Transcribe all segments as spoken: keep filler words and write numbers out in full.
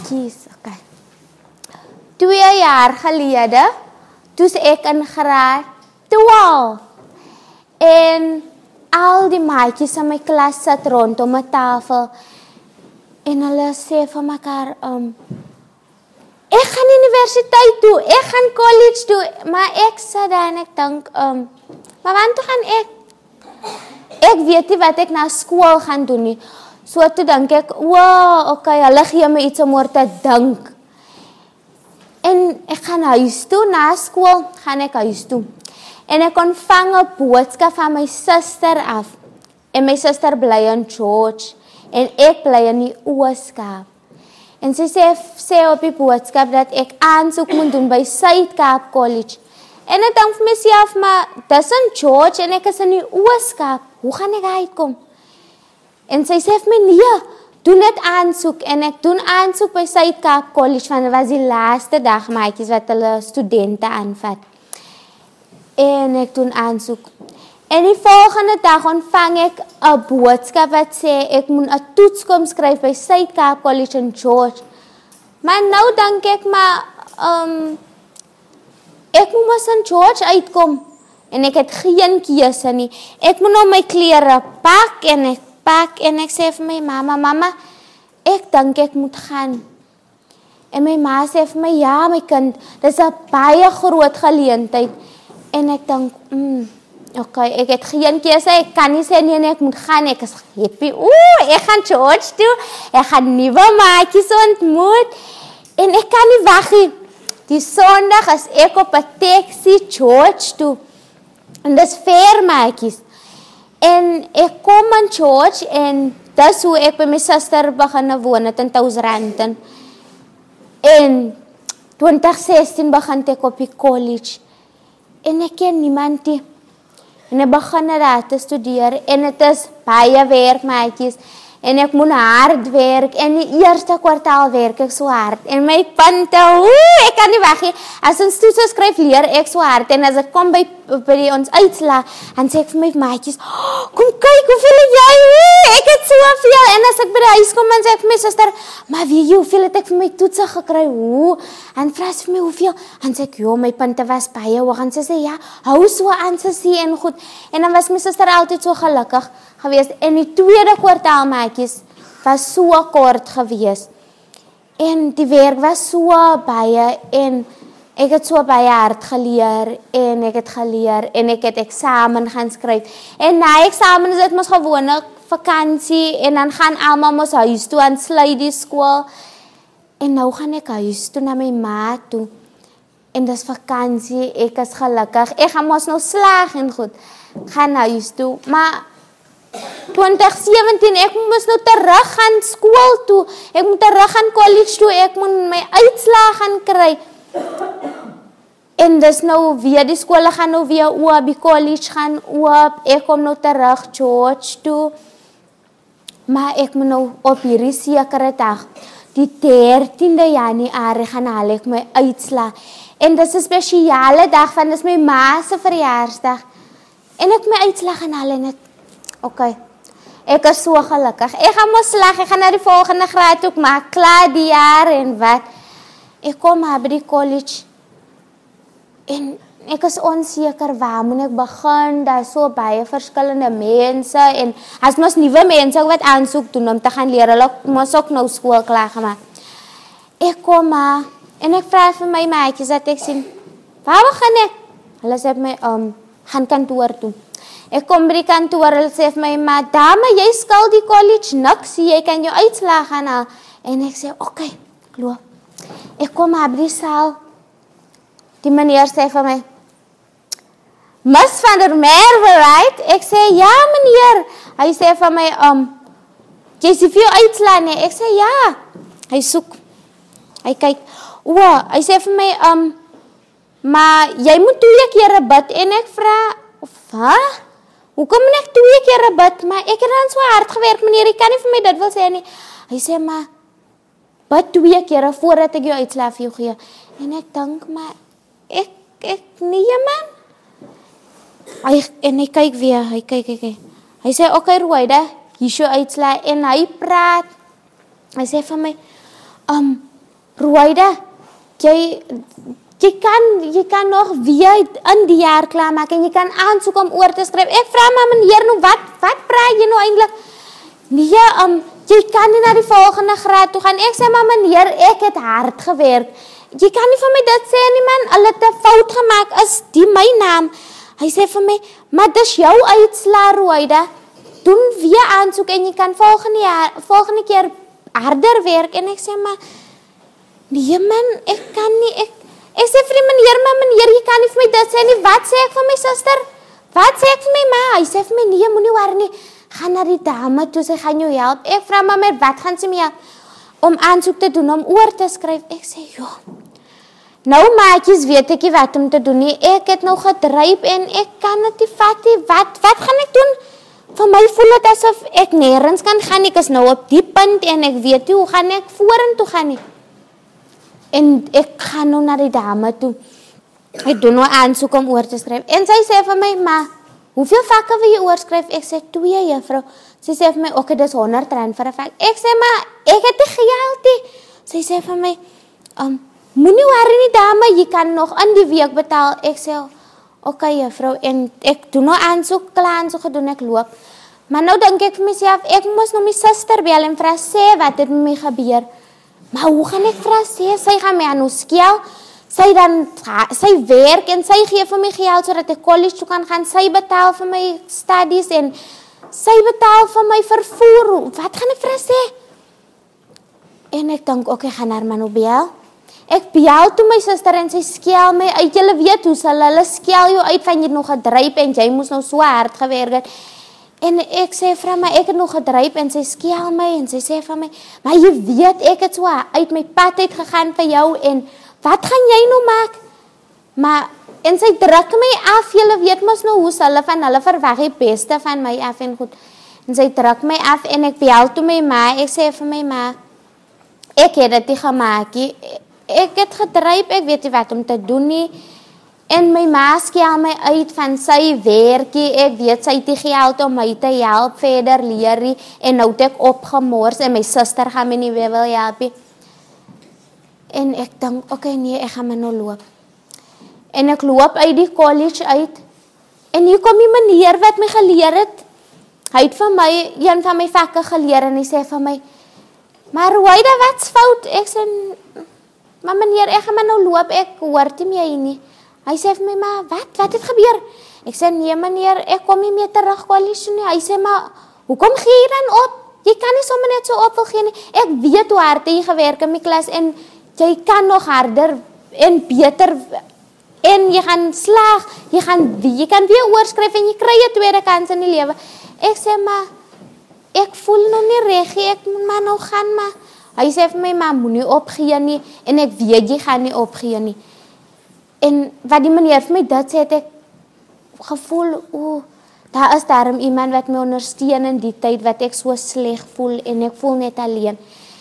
maatjies, okay. Twee jaar gelede, toe ek in graad twaalf. En al die maatjies in my klas sit rondom 'n tafel. En hulle sê vir mekaar, um, ek gaan universiteit toe, ek gaan college toe, maar ek sit daar en ek dink, um, maar want toe gaan ek? Ek weet nie wat ek na skool gaan doen nie. So toe dink ek, wow, okay, hulle gee my iets om oor te dink. En ek gaan huis toe, na skool gaan ek huis toe. En ek ontvang 'n boodskap van my suster af. En my suster bly in George. En ek bly in die Ooskaap. En sy sê, sê op die boodskap dat ek aansoek moet doen by Suid-Kaap College. En ek dink vir myself, maar dis in George en ek is in die Ooskaap. Hoe gaan ek uitkom? En sy sê vir my, nee, doen net aansoek. En ek doen aansoek by Suid-Kaap College, want dit was die laaste dag, maatjies, wat hulle studente aanvat. En ek doen aansoek. En die volgende dag ontvang ek 'n boodskap wat sê ek moet 'n toets kom skryf by Suid-Kaap College in George. Maar nou dink ek maar um, ek moet mos in George uitkom en ek het geen keuse nie. Ek moet nou my klere pak en ek pak en ek sê vir my mamma, mamma, ek dink ek moet gaan. En my ma sê vir my, ja my kind, dis 'n baie groot geleentheid. En ek dink, mm, okay, ek het geen keuse, ek kan nie sê nee, nee, ek moet gaan, ek is happy. Oeh, ek gaan George toe, ek gaan nuwe maatjies ontmoet, en ek kan nie wag nie. Die Sondag is ek op 'n taxi George toe, en dis ver maatjies. En ek kom in George, en dis hoe ek by my suster begin woon het in Touwsrandton. En twintig sestien begin ek op die college. En ek ken niemand nie. En ek begin daar te studeer. En het is baie werk, maatjies. En ek moet hard werk. En die eerste kwartaal werk ek so hard. En my punte, oeh, ek kan nie weg nie. As ons toets skryf, leer ek so hard. En as ek kom by, by die, ons uitslaa, dan sê ek vir my maatjies, oh, kom kyk, hoeveel het jy? Oeh, ek het soveel. En as ek by die huis kom, dan sê ek vir my suster, maar weet jy, hoeveel het ek vir my toetse gekry? Oeh, en vra vir my hoeveel? En sê ek, joh, my punte was baie hoog. En sy sê, ja, hou so aan, sy sê, en goed. En dan was my suster altyd so gelukkig geweest. En die tweede kwartaal, maatjies, was so kort geweest. En die werk was so baie, en ek het so baie hard geleer, en ek het geleer, en ek het eksamen gaan skryf. En na eksamen is dit mos gewone vakansie, en dan gaan almal mos huis toe, en sluit die skool. En nou gaan ek huis toe, na my ma toe. En dis vakansie, ek is gelukkig. Ek gaan mos nou slaag en goed. Gaan huis toe, maar twintig sewentien, ek moet nou terug gaan skool toe, ek moet terug gaan college toe, ek moet my uitslae gaan kry. En dis nou weer, die skole gaan nou weer oop, die college gaan oop, ek kom nou terug George toe, maar ek moet nou op hierdie sekere dag, die dertiende Januarie gaan haal ek my uitslae. En dis 'n spesiale dag, want dis my ma se verjaarsdag. En ek my uitslae gaan haal en het okay, ek is so gelukkig. Ek gaan mos slag, ek gaan na die volgende graad toe, maar klaar die jaar en wat. Ek kom maar by die college en ek is onseker waar moet ek begin, daar is so baie verskillende mense en as mos nuwe mense wat aansoek doen om te gaan leer, hulle mos ook nou skool klaar gemaak. Ek kom maar en ek vra vir my maatjies dat ek sien, waar begin ek? Hulle sê vir my, um, gaan kantoor toe. Ek kom by die kantoor, hulle sê vir my, maar dame, jy skuld die college niks, jy kan jou uitslag gaan haal. En ek sê, oké, okay, loop. Ek kom maar by die saal. Die meneer sê vir my, Miss van der Merwe, right? Ek sê, ja meneer. Hy sê vir my, um, jy sê vir jou uitslag nie. Ek sê, ja. Hy soek. Hy kyk, o, hy sê vir my, um, maar jy moet twee keer bid. En ek vra, wat? Hoekom moet ek twee keer bid? Maar ek het dan so hard gewerk, meneer, ek kan nie vir my dit wil sê nie. Hy sê, maar, bid twee keer voordat ek jou uitslag vir jou gee. En ek dink, maar, ek, ek, nie man. Hy, en hy kyk weer, hy kyk, kyk, kyk. Hy sê, oké, okay, Ruwaida, hier is jou uitslag. En hy praat. Hy sê vir my, um, Ruwaida, jy, jy, kan, jy kan nog weer in die jaar klaarmaak en jy kan aansoek om oor te skryf. Ek vra maar meneer, nou wat, wat praat jy nou eintlik? Nee, um, jy kan nie na die volgende graad toe gaan. Ek sê maar meneer, ek het hard gewerk. Jy kan nie vir my dit sê nie man, hulle het 'n fout gemaak, is die my naam. Hy sê vir my, maar dis jou uitslaa Ruwaida. Doen weer aansoek en jy kan volgende jaar, volgende keer harder werk. En ek sê maar, nee man, ek kan nie, ek, ek sê vir die meneer, maar meneer, jy kan nie vir my dit sê nie. Wat sê ek vir my suster? Wat sê ek vir my ma? Hy sê vir my, nee, moenie worry nie. Gaan na die dame toe, sy gaan jou help. Ek vra maar met wat gaan sy my help? Om aansoek te doen, om oor te skryf. Ek sê, ja. Nou maatjies, weet ek nie wat om te doen nie. Ek het nou gedryp en ek kan het nie vat nie. Wat, wat gaan ek doen? Vir my voel het asof ek nergens kan gaan. Ek is nou op die punt en ek weet nie, hoe gaan ek vorentoe gaan nie. En ek gaan nou na die dame toe. Ek doen nou aansoek om oor te skryf. En sy sê vir my, ma, hoeveel vakke wil jy oorskryf? Ek sê, twee juffrou. Sy sê vir my, oké, okay, dis honderd rand vir 'n vak. Ek sê, maar ek het nie geld nie. Sy sê vir my, um, moenie worry nie dame, jy kan nog in die week betaal. Ek sê, oké okay, juffrou, en ek doen nou aansoek, klaar aansoek gedoen, ek loop. Maar nou dink ek vir myself, ek moes nou my suster bel en vra, sê wat het met my gebeur. Maar hoe gaan ek vra, sê, sy gaan my aan nou skel. Sy dan, sy werk en sy gee vir my geld sodat ek college toe kan gaan. Sy betaal vir my studies en sy betaal vir my vervoer. Wat gaan ek vir haar sê? En ek dink, oké, okay, gaan haar maar nou bel. Ek bel toe my suster en sy skel my uit. Julle weet hoe sal hulle skel jou uit van jy nog gedryp en jy moes nou so hard gewerk het. En ek sê vir haar, maar ek het nog gedryp en sy skel my en sy sê vir my, maar jy weet ek het so uit my pad uit gegaan vir jou en wat gaan jy nou maak? Maar, en sy druk my af, julle weet mos nou hoe hulle van hulle verwag die beste van my af en goed. En sy druk my af en ek bel toe my ma, ek sê vir my ma, ek het dit nie gemaak nie. Ek het gedryp, ek weet nie wat om te doen nie. En my ma skel my uit van sy werkie, ek weet sy het die geld om my te help verder leer nie. En nou het ek opgemors en my suster gaan my nie weer wil help nie. En ek dink, oké okay, nee, ek gaan my nou loop. En ek loop uit die college uit. En hier kom die meneer wat my geleer het. Hy het van my, een van my vakke geleer en hy sê van my, maar Ruwaida, wat's fout? Ek sê, maar meneer, ek gaan my nou loop, ek hoort nie meer nie. Hy sê vir my, maar wat, wat het gebeur? Ek sê, nee meneer, ek kom nie meer terug college nie. Hy sê, maar hoekom gee jy dan op? Jy kan nie sommer net so op wil gee nie. Ek weet hoe hard jy gewerk in my klas en jy kan nog harder en beter en jy gaan slaag, jy gaan jy kan weer oorskryf en jy kry 'n tweede kans in die lewe. Ek sê maar ek voel nog nie reg, ek moet maar nou gaan maar. Hy sê vir my, maar moenie opgee nie en ek weet jy gaan nie opgee nie. En wat die meneer vir my dit sê, het ek gevoel, o, daar is daarom iemand wat my ondersteun in die tyd wat ek so sleg voel en ek voel net alleen.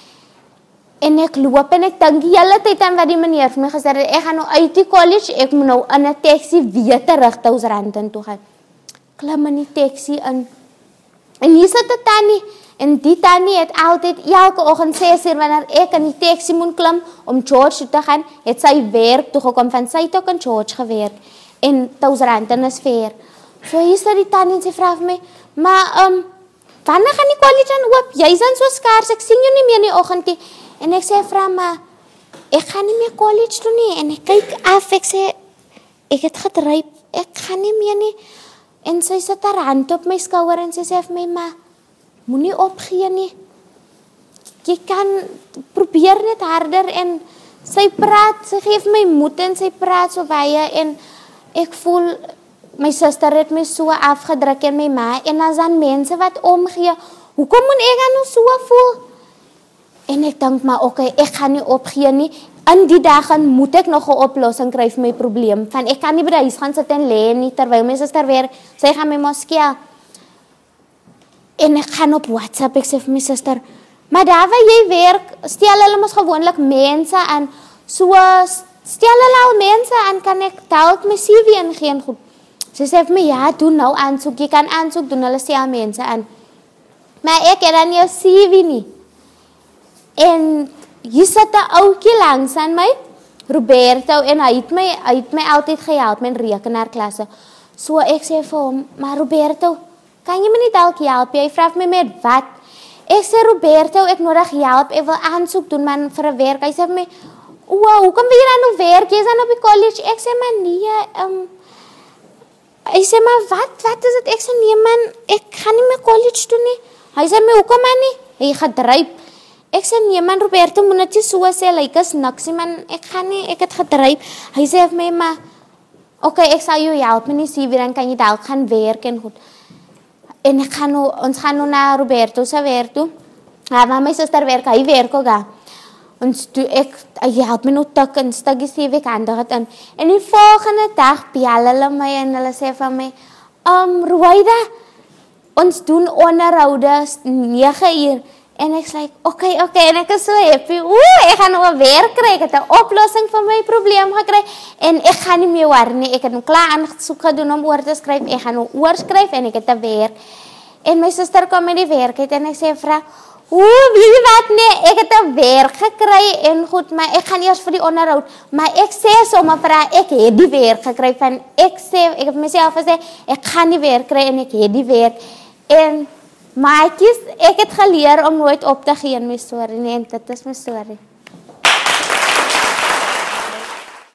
En ek loop en ek dink die hele tyd aan wat die meneer vir my gesê het, ek gaan nou uit die college, ek moet nou in 'n taxi weer terug Touwsrand toe gaan. Klim in die taxi in. En hier sit 'n tannie en die tannie het altyd elke oggend ses uur wanneer ek in die taxi moet klim om George te gaan, het sy werk toe gekom van sy tot in George gewerk en Touwsrand is ver. So hier sit die tannie en sy vra vir my, maar um, wanneer gaan die college aan oop? Jy's dan so skaars, ek sien jou nie meer in die oggend nie. En ek sê vir my, ek gaan nie meer college toe nie. En ek kyk af, ek sê, ek het gedryp, ek gaan nie meer nie. En sy sit haar hand op my skouer en sy sê vir my, ma, moenie opgee nie. Jy kan probeer net harder en sy praat, sy geef my moed en sy praat so baie en ek voel, my suster het my so afgedruk en my ma en as dan mense wat omgee, hoekom moet ek dan nou so voel? En ek dink maar, oké, okay, ek gaan nie opgee nie. In die dag moet ek nog 'n oplossing kry vir my probleem. Van ek kan nie by die huis gaan sit en lê nie terwyl my suster werk. Sy gaan my mos skel. En ek gaan op WhatsApp, ek sê vir my suster, maar daar waar jy werk, stel hulle mos gewoonlik mense aan. So stel hulle al mense aan, kan ek dalk my C V ingee en goed. Sy sê vir my, ja, doen nou aansoek. Jy kan aansoek doen, hulle stel mense aan. Maar ek het dan jou C V nie. En hier sit 'n ouetjie langs aan my, Roberto, en hy het my, hy het my altyd gehelp met rekenaarklasse. So ek sê vir hom, maar Roberto, kan jy my nie dalk help? Hy vra my met wat? Ek sê, Roberto, ek nodig help, ek wil aansoek doen man vir 'n werk. Hy sê vir my, wow, hoekom wil jy dan nou werk? Jy is dan op die college. Ek sê, maar nee, um, hy sê, maar wat, wat is het? Ek sê, nee man, ek gaan nie meer college doen nie. Hy sê, my hoekom man nie? Hy gedryp. Ek sê, nee man, Roberto, moet net so sê, like is niks nie man, ek gaan nie, ek het gedryp. Hy sê vir my, maar, oké, okay, ek sal jou help, my nie sê, dan kan jy dalk gaan werk en goed. En ek gaan nou, ons gaan nou na Roberto se werk toe. Ja, maar my suster werk, hy werk ook daar. Ons toe ek, hy help my nou tik en stukkie sê ek handig het in. En die volgende dag bel hulle my en hulle sê van my, um, Ruwaida, ons doen onderhoude nege uur. En ek sê, like, oké, okay, oké, okay, en ek is so happy. Oeh, ek gaan nou 'n werk kry, ek het 'n oplossing vir my probleem gekry. En ek gaan nie meer worry nie. Ek het nou klaar aansoek gedoen om oor te skryf. Ek gaan nou oorskryf en ek het 'n werk. En my suster kom met die werk uit en ek sê vir haar, oeh, weet jy wat nee, ek het 'n werk gekry en goed, maar ek gaan eers vir die onderhoud. Maar ek sê sommer vir haar, ek het die werk gekry van ek sê, ek het myself gesê, ek gaan die werk kry en ek het die werk. En maatjies, ek het geleer om nooit op te gee in my storie nie, en dit is my storie.